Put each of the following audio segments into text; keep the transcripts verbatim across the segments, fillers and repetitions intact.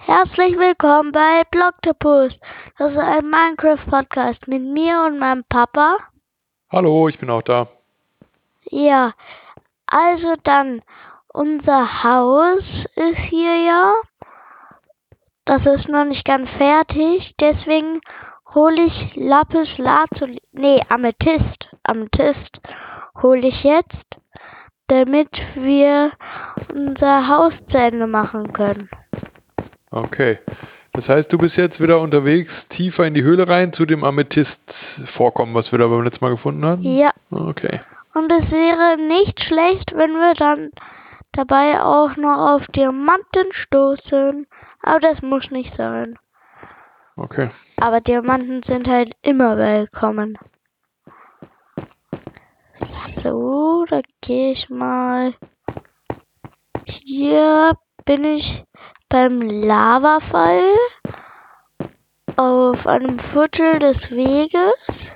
Herzlich willkommen bei Blocktopus. Das ist ein Minecraft-Podcast mit mir und meinem Papa. Hallo, ich bin auch da. Ja, also dann, unser Haus ist hier ja. Das ist noch nicht ganz fertig, deswegen hole ich Lapis Lazuli, nee, Amethyst, Amethyst hole ich jetzt, damit wir unser Haus zu Ende machen können. Okay. Das heißt, du bist jetzt wieder unterwegs, tiefer in die Höhle rein, zu dem Amethyst-Vorkommen, was wir da beim letzten Mal gefunden haben? Ja. Okay. Und es wäre nicht schlecht, wenn wir dann dabei auch noch auf Diamanten stoßen. Aber das muss nicht sein. Okay. Aber Diamanten sind halt immer willkommen. So, da gehe ich mal. Hier bin ich beim Lavafall auf einem Viertel des Weges.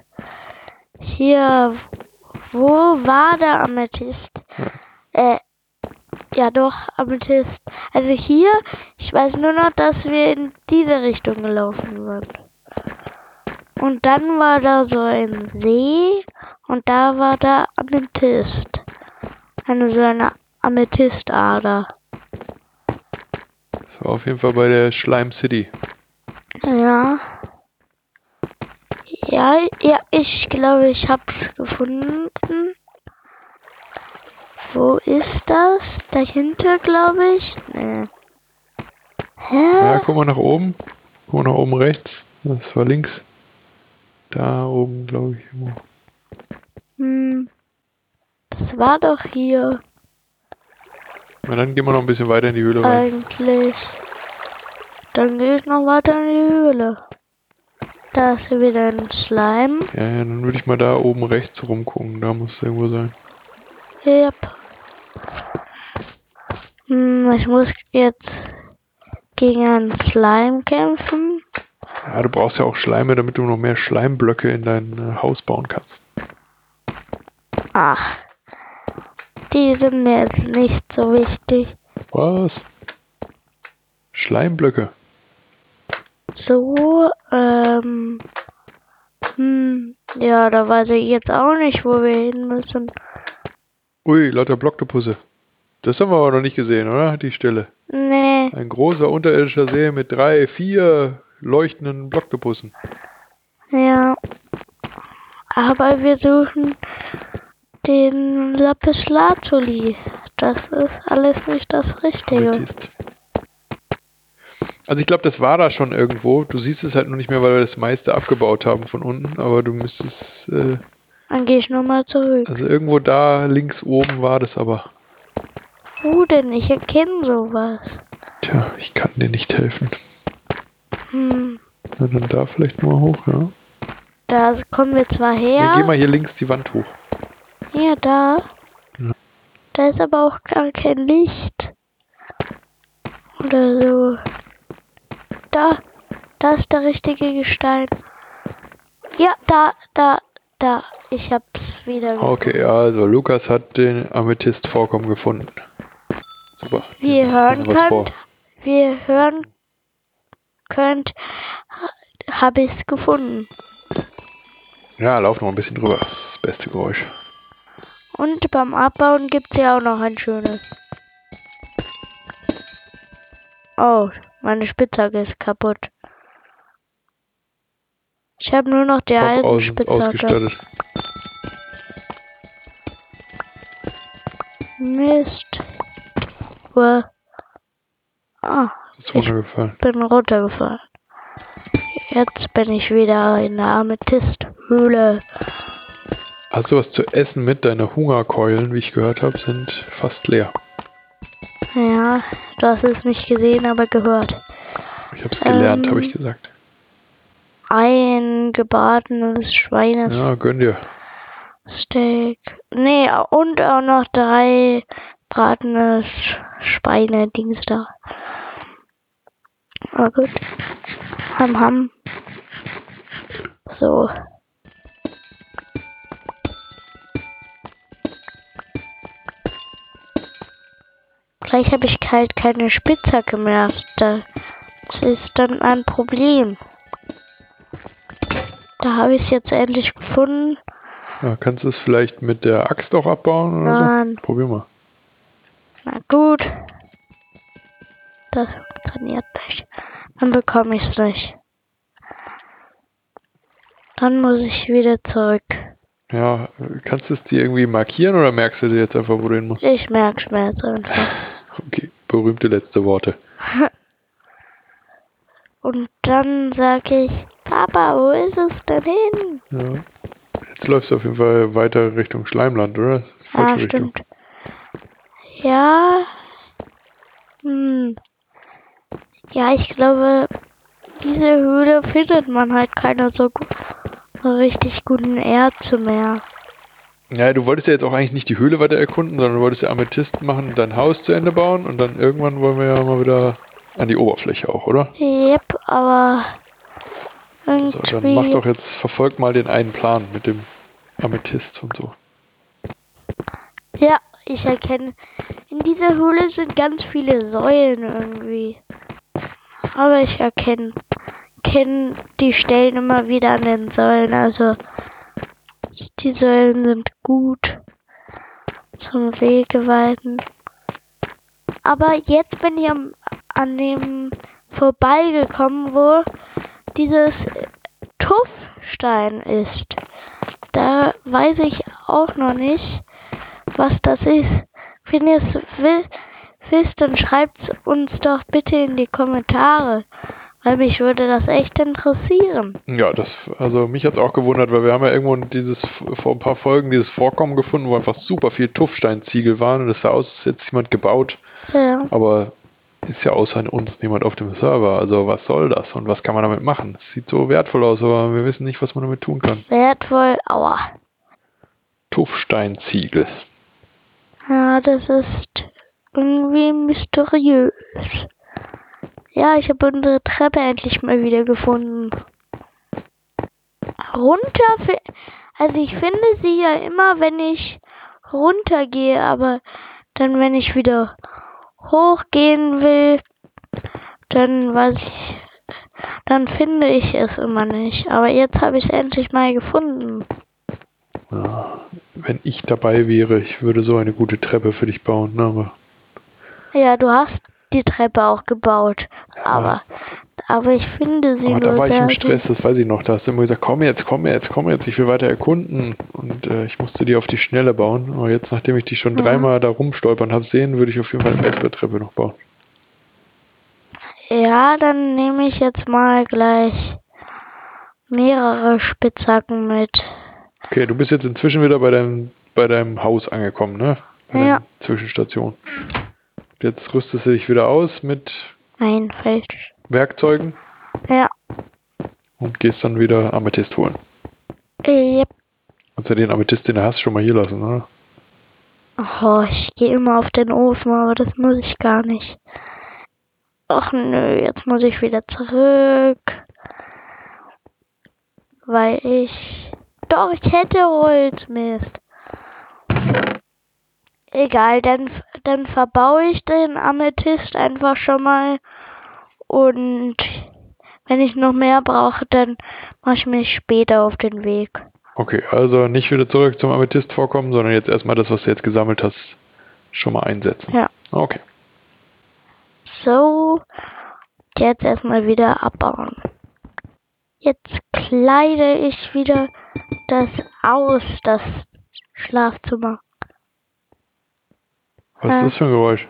Hier, wo war der Amethyst? Äh, ja doch, Amethyst. Also hier, ich weiß nur noch, dass wir in diese Richtung gelaufen sind. Und dann war da so ein See und da war da Amethyst. Eine so eine Amethystader. Das war auf jeden Fall bei der Slime City. Ja. Ja, ja, ich glaube, ich hab's gefunden. Wo ist das? Dahinter, glaube ich. Nee. Hä? Ja, guck mal nach oben. Guck mal nach oben rechts. Das war links. Da oben, glaube ich. Irgendwo. Hm. Das war doch hier. Na, dann gehen wir noch ein bisschen weiter in die Höhle rein. Eigentlich. Dann gehe ich noch weiter in die Höhle. Da ist wieder ein Slime. Ja, ja, dann würde ich mal da oben rechts rumgucken. Da muss es irgendwo sein. Yep. Hm, ich muss jetzt gegen einen Slime kämpfen. Ja, du brauchst ja auch Schleime, damit du noch mehr Schleimblöcke in dein äh, Haus bauen kannst. Ach. Die sind mir jetzt nicht so wichtig. Was? Schleimblöcke? So, ähm. Hm, ja, da weiß ich jetzt auch nicht, wo wir hin müssen. Ui, lauter Blocktopusse. Das haben wir aber noch nicht gesehen, oder? Die Stelle. Nee. Ein großer unterirdischer See mit drei, vier leuchtenden Blocktopussen. Ja. Aber wir suchen den Lapis Lazuli. Das ist alles nicht das Richtige. Amethyst. Also ich glaube, das war da schon irgendwo. Du siehst es halt nur nicht mehr, weil wir das meiste abgebaut haben von unten. Aber du müsstest... Äh, Dann gehe ich nochmal zurück. also irgendwo da links oben war das aber. Wo denn? Ich erkenne sowas. Tja, ich kann dir nicht helfen. Hm. Na dann da vielleicht mal hoch, ja. Da kommen wir zwar her. Ja, geh mal hier links die Wand hoch. Hier, da. Ja. Da ist aber auch gar kein Licht. Oder so. Da. Da ist der richtige Gestein. Ja, da, da, da. Ich hab's wieder gefunden. Okay, also Lukas hat den Amethyst-Vorkommen gefunden. Super. Wie ihr hören was vor. könnt, wie ihr hören könnt, habe ich es gefunden. Ja, lauf noch ein bisschen drüber. Das beste Geräusch. Und beim Abbauen gibt es ja auch noch ein schönes. Oh, meine Spitzhacke ist kaputt. Ich habe nur noch die Top aus, Eisenspitzhacke. ausgestattet. Mist. Uah. Ah, Ist runtergefallen. bin runtergefallen. Jetzt bin ich wieder in der Amethysthöhle. Hast du was zu essen mit? Deine Hungerkeulen, wie ich gehört habe, sind fast leer. Ja, du hast es nicht gesehen, aber gehört. Ich habe es gelernt, Ähm, habe ich gesagt. Ein gebratenes Schweines. Ja, gönn dir. Steak. Nee, und auch noch drei bratenes Schweine-Dings da. Na gut. Ham, ham. So. Vielleicht habe ich halt keine Spitzhacke mehr. Da Das ist dann ein Problem. Da habe ich es jetzt endlich gefunden. Ja, kannst du es vielleicht mit der Axt auch abbauen oder Nein. so? Probier mal. Na gut. Das funktioniert nicht. Dann bekomme ich es nicht. Dann muss ich wieder zurück. Ja, kannst du es dir irgendwie markieren oder merkst du dir jetzt einfach, wo du hin musst? Ich merke es mir jetzt einfach. Okay, berühmte letzte Worte. Und dann sage ich, Papa, wo ist es denn hin? Ja. Jetzt läufst du auf jeden Fall weiter Richtung Schleimland, oder? Ah, Falsche Richtung. stimmt. Ja. Hm. Ja, ich glaube, diese Höhle findet man halt keine so, gu so richtig guten Erze mehr. Ja, du wolltest ja jetzt auch eigentlich nicht die Höhle weiter erkunden, sondern du wolltest ja Amethyst machen, dein Haus zu Ende bauen und dann irgendwann wollen wir ja mal wieder an die Oberfläche auch, oder? Yep, aber irgendwie... Also, dann mach doch jetzt, verfolg mal den einen Plan mit dem Amethyst und so. Ja, ich erkenne, in dieser Höhle sind ganz viele Säulen irgendwie. Aber ich erkenne kenne die Stellen immer wieder an den Säulen, also die Säulen sind gut zum Wegeweiten. Aber jetzt bin ich am, an dem vorbeigekommen, wo dieses Tuffstein ist. Da weiß ich auch noch nicht, was das ist. Wenn ihr es wisst, dann schreibt uns doch bitte in die Kommentare, weil mich würde das echt interessieren. Ja, das, also mich hat's auch gewundert, weil wir haben ja irgendwo dieses, vor ein paar Folgen dieses Vorkommen gefunden, wo einfach super viel Tuffsteinziegel waren und es sah aus, als hätte jemand gebaut. Ja. Aber ist ja außer uns niemand auf dem Server, also was soll das und was kann man damit machen? Es sieht so wertvoll aus, aber wir wissen nicht, was man damit tun kann. Wertvoll, aua. Tuffsteinziegel. Ja, das ist irgendwie mysteriös. Ja, ich habe unsere Treppe endlich mal wieder gefunden. Runter, also ich finde sie ja immer, wenn ich runtergehe, aber dann, wenn ich wieder hochgehen will, dann weiß ich, dann finde ich es immer nicht. Aber jetzt habe ich es endlich mal gefunden. Ja, wenn ich dabei wäre, ich würde so eine gute Treppe für dich bauen, ne, aber... Ja, du hast die Treppe auch gebaut, Ja. aber aber ich finde sie aber nur da war ich im sehr Stress, das weiß ich noch. Da hast du immer gesagt, komm jetzt, komm jetzt, komm jetzt, ich will weiter erkunden. Und äh, ich musste die auf die Schnelle bauen. Aber jetzt, nachdem ich die schon Mhm. dreimal da rumstolpern habe sehen, würde ich auf jeden Fall eine bessere Treppe noch bauen. Ja, dann nehme ich jetzt mal gleich mehrere Spitzhacken mit. Okay, du bist jetzt inzwischen wieder bei deinem, bei deinem Haus angekommen, ne? Bei Ja. deiner Zwischenstation. Jetzt rüstest du dich wieder aus mit Nein, falsch. Werkzeugen Ja. und gehst dann wieder Amethyst holen. Yep. Kannst du den Amethyst, den du hast, schon mal hier lassen, oder? Oh, ich gehe immer auf den Ofen, aber das muss ich gar nicht. Ach nö, jetzt muss ich wieder zurück. Weil ich... Doch, ich hätte Holz, Mist. Egal, dann, dann verbaue ich den Amethyst einfach schon mal. Und wenn ich noch mehr brauche, dann mache ich mich später auf den Weg. Okay, also nicht wieder zurück zum Amethyst vorkommen, sondern jetzt erstmal das, was du jetzt gesammelt hast, schon mal einsetzen. Ja. Okay. So, jetzt erstmal wieder abbauen. Jetzt kleide ich wieder das aus, das Schlafzimmer. Was ist das für ein Geräusch?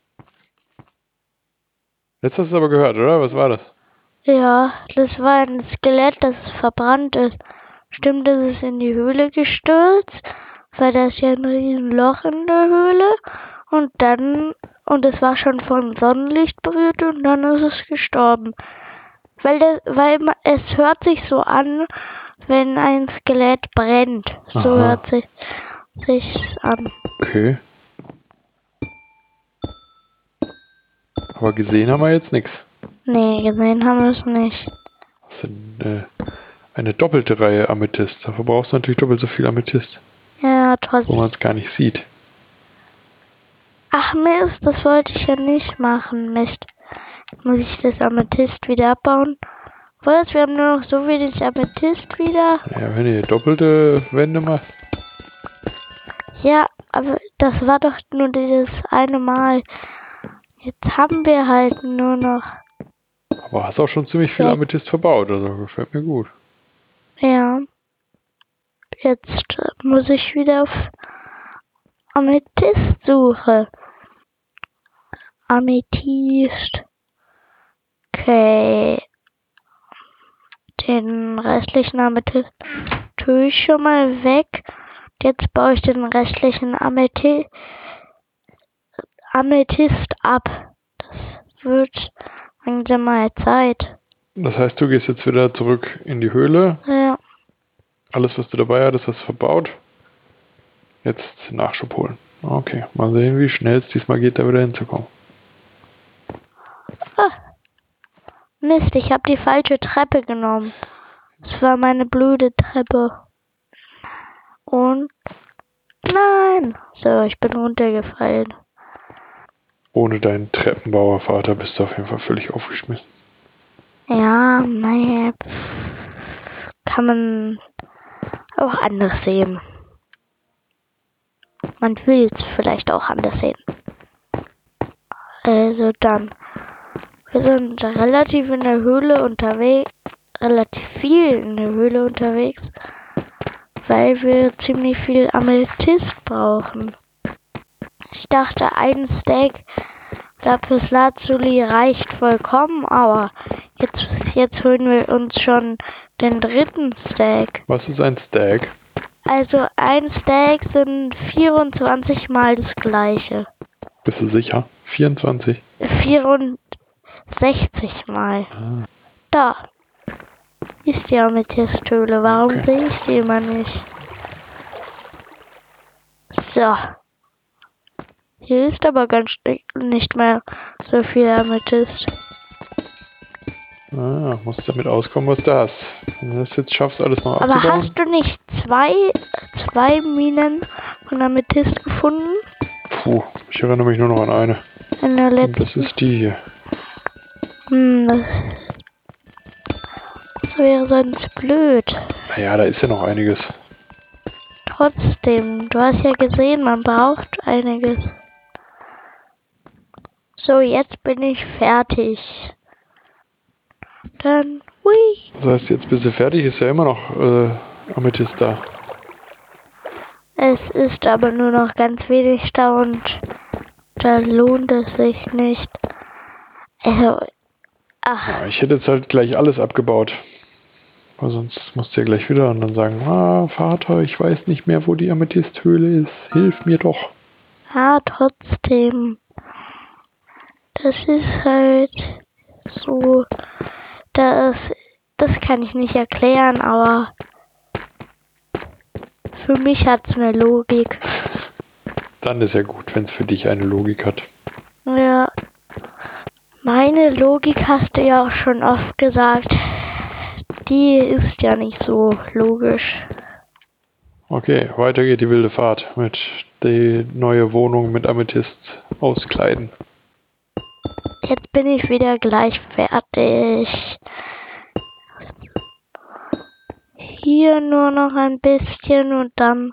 Jetzt hast du es aber gehört, oder? Was war das? Ja, das war ein Skelett, das verbrannt ist. Stimmt, das ist in die Höhle gestürzt, weil da ist ja ein riesen Loch in der Höhle. Und dann, und es war schon vom Sonnenlicht berührt und dann ist es gestorben. Weil, das, weil es hört sich so an, wenn ein Skelett brennt. So Aha. hört sich sich's an. Okay. Aber gesehen haben wir jetzt nichts. Nee, gesehen haben wir es nicht. Das sind äh, eine doppelte Reihe Amethyst. Dafür brauchst du natürlich doppelt so viel Amethyst, Ja, wo trotzdem. man es gar nicht sieht. Ach Mist, das wollte ich ja nicht machen, Mist. Muss ich das Amethyst wieder abbauen? Was? Wir haben nur noch so wenig Amethyst wieder? Ja, wenn ihr doppelte Wände macht. Ja, aber das war doch nur dieses eine Mal. Jetzt haben wir halt nur noch... Aber hast auch schon ziemlich viel Ja. Amethyst verbaut, also gefällt mir gut. Ja. Jetzt muss ich wieder auf Amethyst suche. Amethyst. Okay. Den restlichen Amethyst tue ich schon mal weg. Jetzt baue ich den restlichen Amethi Amethyst ab. Das wird langsam mal Zeit. Das heißt, du gehst jetzt wieder zurück in die Höhle. Ja. Alles, was du dabei hattest, hast du verbaut. Jetzt Nachschub holen. Okay, mal sehen, wie schnell es diesmal geht, da wieder hinzukommen. Ah. Mist, ich habe die falsche Treppe genommen. Das war meine blöde Treppe. Und... Nein! So, ich bin runtergefallen. Ohne deinen Treppenbauervater bist du auf jeden Fall völlig aufgeschmissen. Ja, naja, kann man auch anders sehen. Man will es vielleicht auch anders sehen. Also dann, wir sind relativ in der Höhle unterwegs, relativ viel in der Höhle unterwegs, weil wir ziemlich viel Amethyst brauchen. Ich dachte, ein Stack Lapislazuli reicht vollkommen, aber jetzt, jetzt holen wir uns schon den dritten Stack. Was ist ein Stack? Also ein Stack sind vierundzwanzig mal das gleiche. Bist du sicher? vierundzwanzig? vierundsechzig mal. Ah. Da ist die Amethysthöhle. Warum Okay. sehe ich die immer nicht? So. Hier ist aber ganz nicht mehr so viel Amethyst. Ah, musst damit auskommen, was du hast. Wenn du das jetzt schaffst, alles mal Aber abzubauen. hast du nicht zwei, zwei Minen von Amethyst gefunden? Puh, ich erinnere mich nur noch an eine. In der Und letzten. das ist die hier. Hm, das, das wäre sonst blöd. Naja, da ist ja noch einiges. Trotzdem, du hast ja gesehen, man braucht einiges. So, jetzt bin ich fertig. Dann, hui. Das heißt, jetzt bist du fertig, ist ja immer noch äh, Amethyst da. Es ist aber nur noch ganz wenig da und da lohnt es sich nicht. Also, ach, Ja, ich hätte jetzt halt gleich alles abgebaut. Weil sonst musst du ja gleich wieder und dann sagen, ah, Vater, ich weiß nicht mehr, wo die Amethysthöhle ist. Hilf mir doch. ja, trotzdem. Das ist halt so, das, das kann ich nicht erklären, aber für mich hat es eine Logik. Dann ist ja gut, wenn es für dich eine Logik hat. Ja, meine Logik hast du ja auch schon oft gesagt. Die ist ja nicht so logisch. Okay, weiter geht die wilde Fahrt mit die neue Wohnung mit Amethyst auskleiden. Jetzt bin ich wieder gleich fertig. Hier nur noch ein bisschen und dann...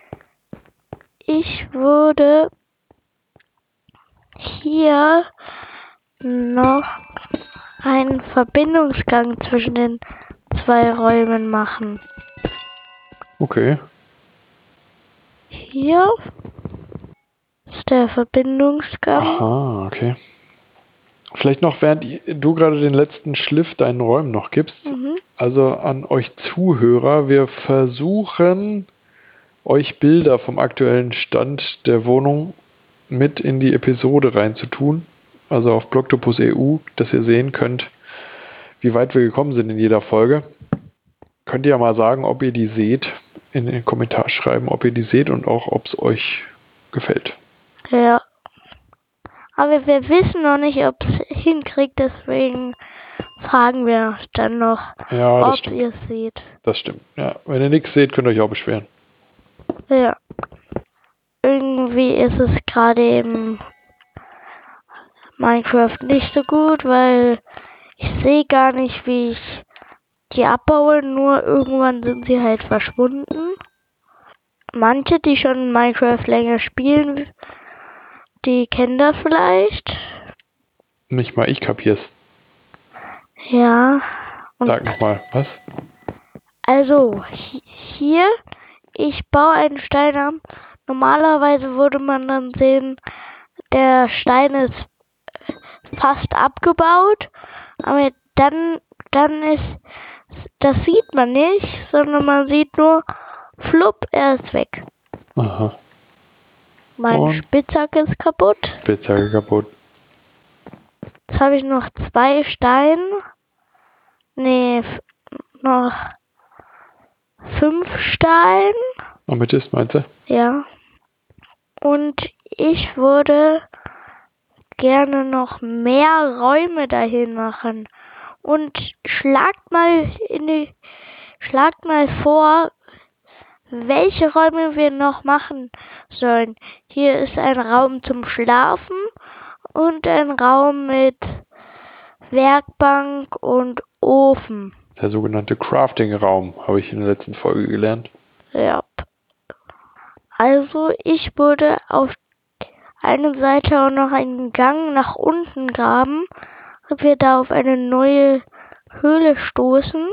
Ich würde hier noch einen Verbindungsgang zwischen den zwei Räumen machen. Okay. Hier ist der Verbindungsgang. Aha, okay. Vielleicht noch, während du gerade den letzten Schliff deinen Räumen noch gibst, Mhm. also an euch Zuhörer, wir versuchen, euch Bilder vom aktuellen Stand der Wohnung mit in die Episode reinzutun, also auf Blogtopus Punkt E U, dass ihr sehen könnt, wie weit wir gekommen sind in jeder Folge. Könnt ihr ja mal sagen, ob ihr die seht, in den Kommentar schreiben, ob ihr die seht und auch, ob es euch gefällt. Ja. Aber wir wissen noch nicht, ob es hinkriegt, deswegen fragen wir dann noch, Ja, das ob stimmt. ihr es seht. Das stimmt. Ja, wenn ihr nichts seht, könnt ihr euch auch beschweren. Ja. Irgendwie ist es gerade eben Minecraft nicht so gut, weil ich sehe gar nicht, wie ich die abbaue, nur irgendwann sind sie halt verschwunden. Manche, die schon Minecraft länger spielen, die kennen das vielleicht. Nicht mal ich kapier's. Ja. Und Sag nochmal, was? Also, hier, ich baue einen Stein ab. Normalerweise würde man dann sehen, der Stein ist fast abgebaut, aber dann, dann ist, das sieht man nicht, sondern man sieht nur, flupp, er ist weg. Aha. Mein Und? Spitzhack ist kaputt. Spitzhacke kaputt. Jetzt habe ich noch zwei Steine. Nee, noch fünf Steine. Amethyst, meinst du? Ja. Und ich würde gerne noch mehr Räume dahin machen. Und schlagt mal in die, schlagt mal vor, welche Räume wir noch machen sollen. Hier ist ein Raum zum Schlafen und ein Raum mit Werkbank und Ofen. Der sogenannte Crafting-Raum, habe ich in der letzten Folge gelernt. Ja. Also ich würde auf einer Seite auch noch einen Gang nach unten graben, ob wir da auf eine neue Höhle stoßen,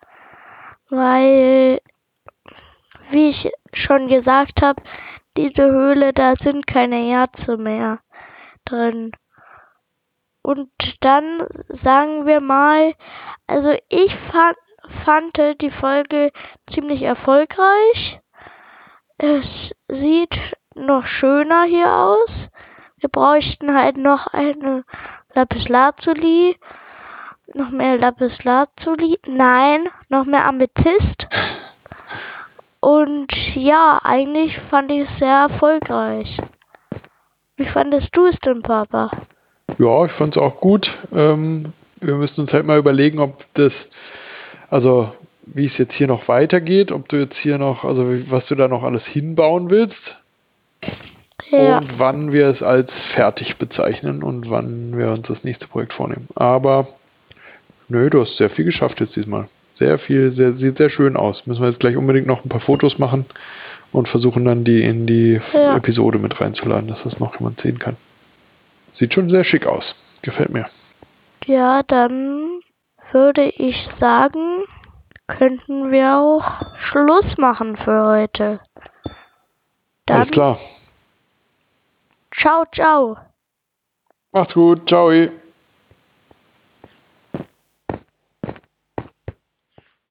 weil, wie ich schon gesagt habe, diese Höhle, da sind keine Erze mehr drin. Und dann sagen wir mal, also ich fand, fand die Folge ziemlich erfolgreich. Es sieht noch schöner hier aus. Wir bräuchten halt noch eine Lapislazuli. Noch mehr Lapislazuli. Nein, noch mehr Amethyst. Und ja, eigentlich fand ich es sehr erfolgreich. Wie fandest du es denn, Papa? Ja, ich fand es auch gut. Ähm, wir müssen uns halt mal überlegen, ob das, also wie es jetzt hier noch weitergeht, ob du jetzt hier noch, also was du da noch alles hinbauen willst. Ja. Und wann wir es als fertig bezeichnen und wann wir uns das nächste Projekt vornehmen. Aber nö, du hast sehr viel geschafft jetzt diesmal. Sehr viel, sehr, sieht sehr schön aus. Müssen wir jetzt gleich unbedingt noch ein paar Fotos machen und versuchen dann die in die Ja. Episode mit reinzuladen, dass das noch jemand sehen kann. Sieht schon sehr schick aus. Gefällt mir. Ja, dann würde ich sagen, könnten wir auch Schluss machen für heute. Dann, Alles klar. ciao, ciao. Macht's gut. Ciao.